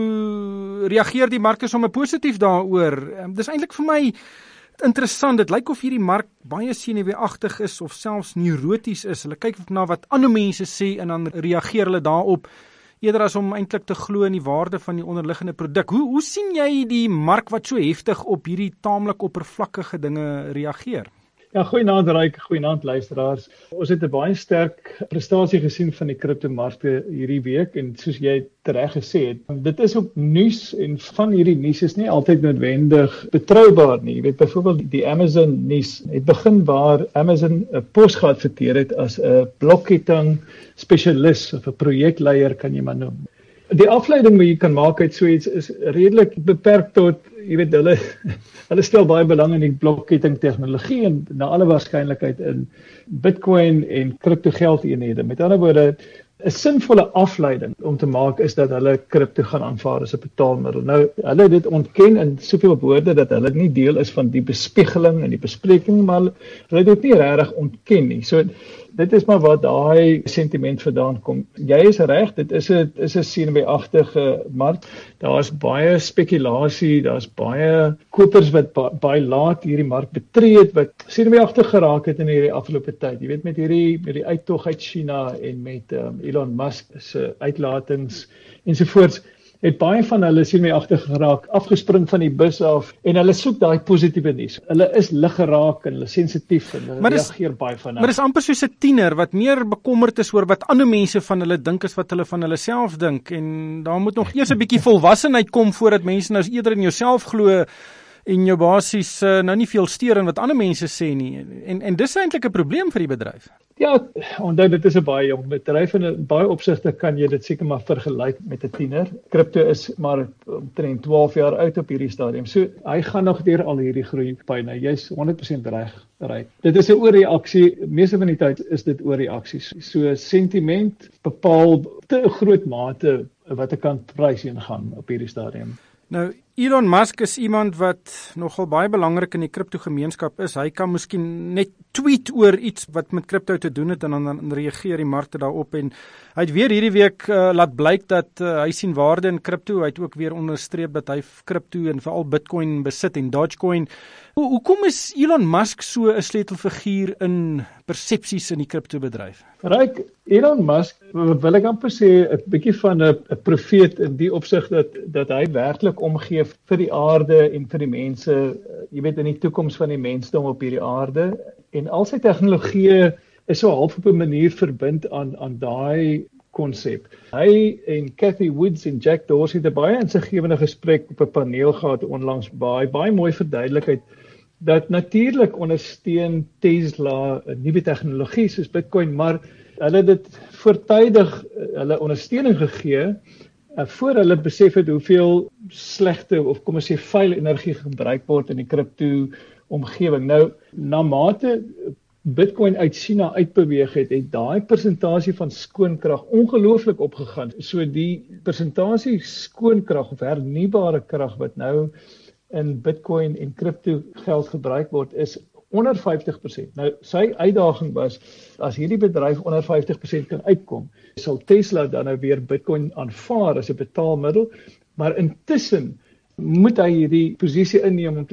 toe reageer die mark sommer positief daaroor. Dis eintlik vir my interessant, dit lyk of hierdie mark baie senuweeagtig is of selfs neuroties is. Hulle kyk na wat ander mense sê en dan reageer hulle daarop, eerder as om eintlik te glo in die waarde van die onderliggende produk. Hoe, hoe sien jy die mark wat so heftig op hierdie taamlik oppervlakkige dinge reageer? Ja, goeienaand Ryk, goeienaand luisteraars. Ons het 'n baie sterk prestasie gesien van die kriptomarkte hierdie week en soos jy reg gesê het, dit is ook nuus en van hierdie nuus is nie altyd noodwendig betroubaar nie. Jy weet byvoorbeeld die Amazon nuus het begin waar Amazon 'n pos geadverteer het as 'n blokketting spesialis of 'n projekleier kan jy maar noem. Die afleiding wat jy kan maak uit so iets is redelik beperk tot, jy weet, hulle hulle stel baie belang in die blokketting tegnologie en na alle waarskynlikheid in Bitcoin en kriptogeldeenhede. Met ander woorde, 'n sinvolle afleiding om te maak is dat hulle kripto gaan aanvaar as 'n betaalmiddel. Nou, hulle het dit ontken in soveel woorde dat hulle nie deel is van die bespiegeling en die bespreking, maar hulle het dit nie regtig ontken nie. So dit is maar wat daai sentiment vandaan kom. Jy is reg, dit is 'n is 'n senuweeagtige mark. Daar's baie spekulasie, daar's baie kopers wat ba baie laat hierdie mark betree het, wat senuweeagtig geraak het in hierdie afgelope tyd. Jy weet met hierdie met die uittog uit China en met um, Elon Musk se uitlatings ensovoorts, het baie van hulle senuweeagtig geraak, afgespring van die bus af en hulle soek daai positiewe nuus. Hulle is lig geraak en hulle sensitief en hulle reageer baie van. Maar dis amper soos 'n tiener wat meer bekommerd is oor wat ander mense van hulle dink as wat hulle van hulle self dink, en daar moet nog eers 'n bietjie volwassenheid kom voordat mense nou eerder in jouself glo en jou basies uh, nou nie veel steur in wat ander mense sê nie. En en dis eintlik 'n probleem vir die bedryf. Ja, onthou dit is 'n baie jong bedryf en in baie opsigte kan jy dit seker maar vergelyk met 'n tiener. Kripto is maar omtrent twaalf jaar oud op hierdie stadium. So hy gaan nog deur al hierdie groeipyne. Jy's honderd persent reg, reg. Dit is 'n oorreaksie. Meeste van die tyd is dit oorreaksies. So sentiment bepaal te 'n groot mate wat 'n kant prys heen gaan op hierdie stadium. Nou, Elon Musk is iemand wat nogal baie belangrik in die kriptogemeenskap is. Hy kan miskien net tweet oor iets wat met kripto te doen het en dan, dan reageer die markte daarop. En hy het weer hierdie week uh, laat blyk dat uh, hy sien waarde in kripto. Hy het ook weer onderstreep dat hy kripto en veral Bitcoin besit en Dogecoin. Hoe, hoekom is Elon Musk so 'n sleutelfiguur in persepsies in die kriptobedryf? Ryk, Elon Musk, wil ek amper sê 'n bietjie van 'n profeet in die opsig dat dat hy werklik omgee vir die aarde en vir die mense, jy weet in die toekoms van die mensdom op hierdie aarde, en al sy tegnologie is so half op 'n manier verbind aan aan daai konsep. Hy en Cathy Woods en Jack Dorsey het 'n baie insiggewende gesprek op 'n paneel gehad onlangs, baie baie mooi verduidelik het dat natuurlik ondersteun Tesla 'n nuwe tegnologie soos Bitcoin, maar hulle het dit voortydig hulle ondersteuning gegee uh, voor hulle besef het hoeveel slegte of kom ons sê vuil energie gebruik word in die kripto omgewing. Nou, na mate Bitcoin uit China uitbeweeg het, het daai persentasie van skoonkrag ongelooflik opgegaan. So die persentasie skoonkrag of hernubare krag wat nou in Bitcoin en kripto geld gebruik word, is onder vyftig persent. Nou, sy uitdaging was, as hierdie bedryf onder vyftig persent kan uitkom, sal Tesla dan nou weer Bitcoin aanvaar as 'n betaalmiddel, maar intussen moet hy hierdie posisie inneem om te sê,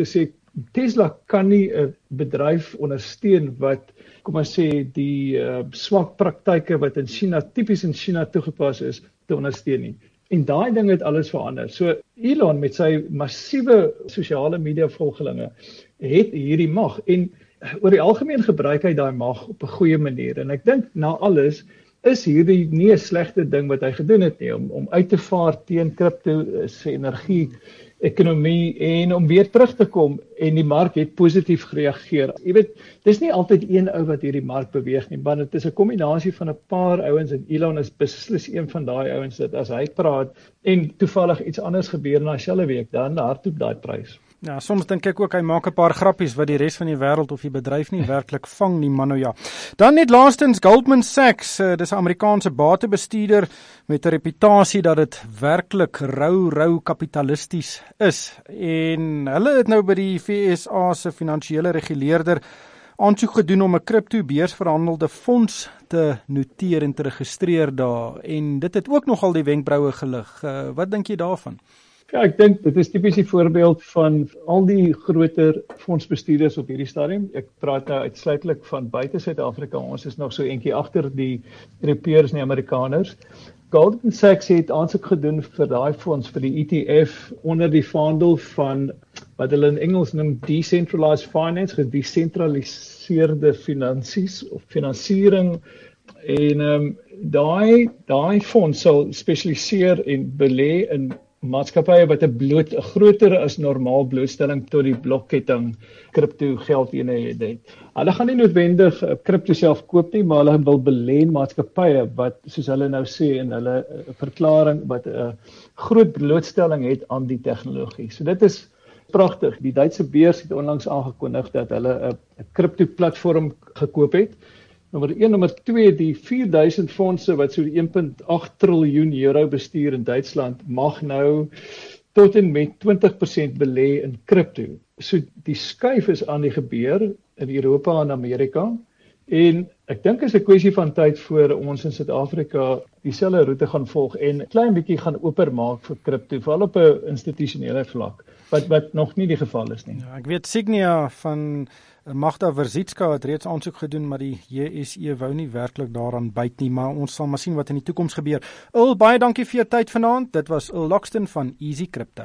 Tesla kan nie 'n bedryf ondersteun wat, kom ons sê, die uh, swak praktyke wat in China, tipies in China toegepas is, te ondersteun nie. En daai ding het alles verander. So Elon met sy massiewe sosiale media volgelinge het hierdie mag en oor die algemeen gebruik hy daai mag op 'n goeie manier. En ek dink na alles is hierdie nie 'n slegte ding wat hy gedoen het nie, om om uit te vaar teen kripto se energie ekonomie en om weer terug te kom en die mark het positief gereageer. Jy weet, dis nie altyd een ou wat hierdie mark beweeg nie, maar dit is 'n kombinasie van 'n paar ouens en Elon is beslis een van daai ouens dat as hy praat en toevallig iets anders gebeur na dieselfde week, dan hardloop daai prys. Ja, soms dink ek ook hy maak 'n paar grappies wat die res van die wêreld of die bedryf nie werklik vang nie, man nou ja. Dan net laastens Goldman Sachs, uh, dis 'n Amerikaanse batebestuurder met 'n reputasie dat dit werklik rou rou kapitalisties is. En hulle het nou by die V S A se finansiële reguleerder aansoek gedoen om 'n kripto-beursverhandelde fonds te noteer en te registreer daar. En dit het ook nogal die wenkbroue gelig. Uh, wat dink jy daarvan? Ja, ek dink dit is tipies die voorbeeld van al die groter fondsbestuurders op hierdie stadium. Ek praat nou uitsluitlik van buite Suid-Afrika. Ons is nog so eentjie agter die Europeërs en die Amerikaners. Goldman Sachs het aansoek gedoen vir daai fonds vir die E T F onder die vaandel van wat hulle in Engels noem decentralized finance, gedesentraliseerde finansies of finansiering. En ehm um, daai daai fonds sal spesialiseer en belê in maatskappye wat 'n bloot 'n groter as normaal blootstelling tot die blokketting kripto geldeenhede het. Hulle gaan nie noodwendig kripto self koop nie, maar hulle wil belê in maatskappye wat soos hulle nou sê in hulle verklaring wat 'n groot blootstelling het aan die tegnologie. So dit is pragtig. Die Duitse beurs het onlangs aangekondig dat hulle 'n kripto platform gekoop het. Nommer een, nommer twee, die vier duisend fondse wat so een komma agt triljoen euro bestuur in Duitsland mag nou tot en met twintig persent belê in kripto. So die skuif is aan die gebeur in Europa en Amerika en ek dink is 'n kwessie van tyd voor ons in Suid-Afrika dieselfde roete gaan volg en 'n klein bietjie gaan oopmaak vir kripto, veral op 'n institusionele vlak, wat wat nog nie die geval is nie. Ja, ek weet Signia van Magda Verzitska het reeds aansoek gedoen, maar die J S E wou nie werklik daaraan byt nie, maar ons sal maar sien wat in die toekoms gebeur. Ul, baie dankie vir jou tyd vanaand. Dit was Ul Loxton van Easy Crypto.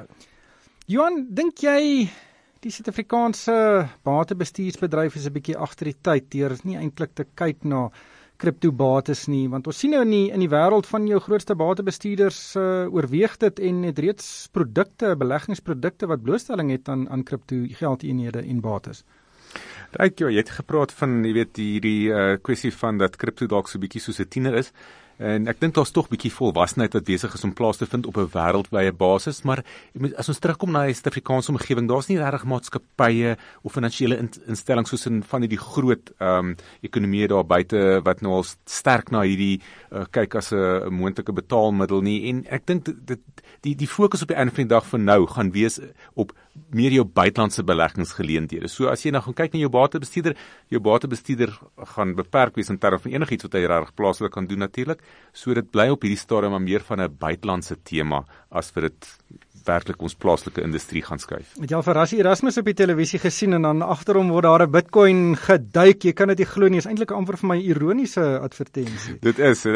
Johan, dink jy die Suid-Afrikaanse batebestuursbedryf is 'n bietjie agter die tyd deur nie eintlik te kyk na kriptobates nie, want ons sien nou in die in die wêreld van jou grootste batebestuurders uh, oorweeg dit en het reeds produkte, beleggingsprodukte wat blootstelling het aan aan kripto geldeenhede en bates. Ryk, ja, jy het gepraat van, jy weet, hierdie uh, kwessie van dat kripto dalk so 'n bietjie soos 'n tiener is. En ek dink daar's tog 'n bietjie volwassenheid wat besig is om plaas te vind op 'n wêreldwye basis, maar as ons terugkom na die Suid-Afrikaanse omgewing, daar's nie regtig maatskappye of finansiële in, instellings soos in van hierdie groot um, ekonomieë daar buite wat nou al sterk na hierdie uh, kyk as 'n moontlike betaalmiddel nie. En ek dink dit die die fokus op die einde van die dag van nou gaan wees op meer jou buitelandse beleggingsgeleenthede. So as jy nou gaan kyk na jou batebestuurder, jou batebestuurder gaan beperk wees in terme van enigiets wat hy regtig plaaslik kan doen natuurlik. So dit bly op hierdie stadium maar meer van 'n buitelandse tema as vir dit werklik ons plaaslike industrie gaan skuif. Het jy al vir Rassie Erasmus op die televisie gesien en dan agter hom word daar 'n Bitcoin geduik? Jy kan dit nie glo nie, is eintlik amper vir my ironiese advertensie. Dit is,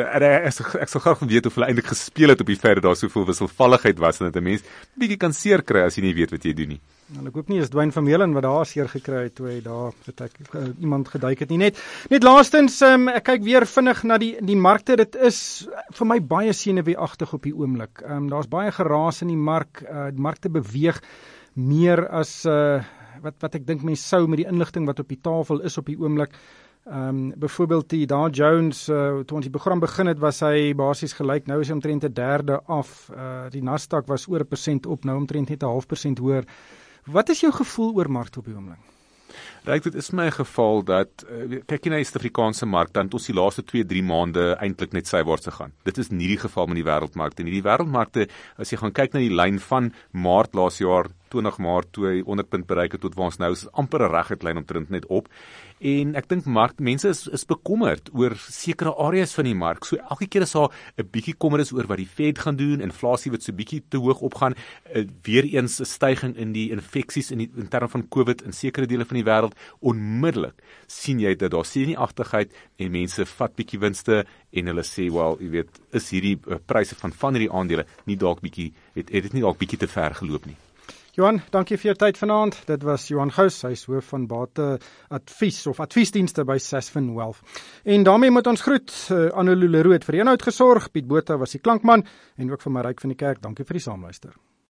ek sal graag weet of hulle eintlik gespeel het op die feit dat daar soveel wisselvalligheid was en dat 'n mens bietjie kan seer kry as jy nie weet wat jy doen nie. Nou, ek hoop nie is Dwayne van Meulen wat daar seer gekry het toe hy daar het ek uh, iemand geduik het nie. Net net laastens um, ek kyk weer vinnig na die die markte. Dit is vir my baie senuweeagtig op die oomblik. Um, Daar's baie geraas in die mark. Uh, die markte beweeg meer as uh, wat wat ek dink mense sou met die inligting wat op die tafel is op die oomblik. Um, byvoorbeeld die Dow Jones, uh, toe ons die program begin het, was hy basies gelyk, nou is hy omtrent 'n derde af. Uh, die Nasdaq was oor 'n persent op, nou omtrent net 'n half persent hoër. Wat is jou gevoel oor markte op die oomblik? Ryk, dit is my geval dat, uh, kyk jy na die Suid-Afrikaanse mark, dan het ons die laaste twee, drie maande eintlik net sywaarts gegaan. Dit is nie die geval met die wêreldmarkte nie. Die wêreldmarkte, as jy gaan kyk na die lyn van Maart laas jaar twintig Maart toe hy onderpunt bereik het tot waar ons nou is, amper 'n reguit lyn omtrent net op. En ek dink mark mense is is bekommerd oor sekere areas van die mark. So elke keer as daar 'n bietjie kommer is oor wat die Fed gaan doen, inflasie wat so bietjie te hoog opgaan, uh, weer eens 'n stygings in die infeksies in die in terme van COVID in sekere dele van die wêreld, onmiddellik sien jy dat daar senuagtigheid en mense vat bietjie winste en hulle sê, wel, jy weet, is hierdie uh, pryse van van hierdie aandele nie dalk bietjie het, het dit nie dalk bietjie te ver geloop nie. Johan, dankie vir jou tyd vanaand. Dit was Johan Gous, hy is hoof van bate advies of adviesdienste by Sasfin Wealth. En daarmee moet ons groet. Uh, Annelie Leroux het vir die inhoud gesorg, Piet Botha was die klankman en ook vir my Ryk van die Kerk. Dankie vir die saamluister.